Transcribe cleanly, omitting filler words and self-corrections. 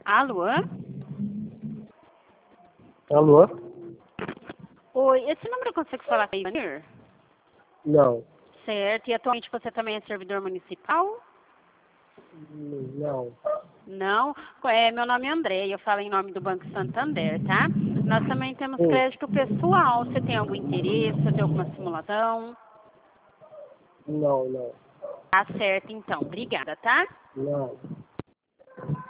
Alô? Alô? Oi, esse número eu consigo falar com a Ivanir? Não. Certo, e atualmente você também é servidor municipal? Não. Não? Meu nome é André e eu falo em nome do Banco Santander, tá? Nós também temos Sim. crédito pessoal. Você tem algum interesse? Você tem alguma simulação? Não. Tá certo, então. Obrigada, tá? Não.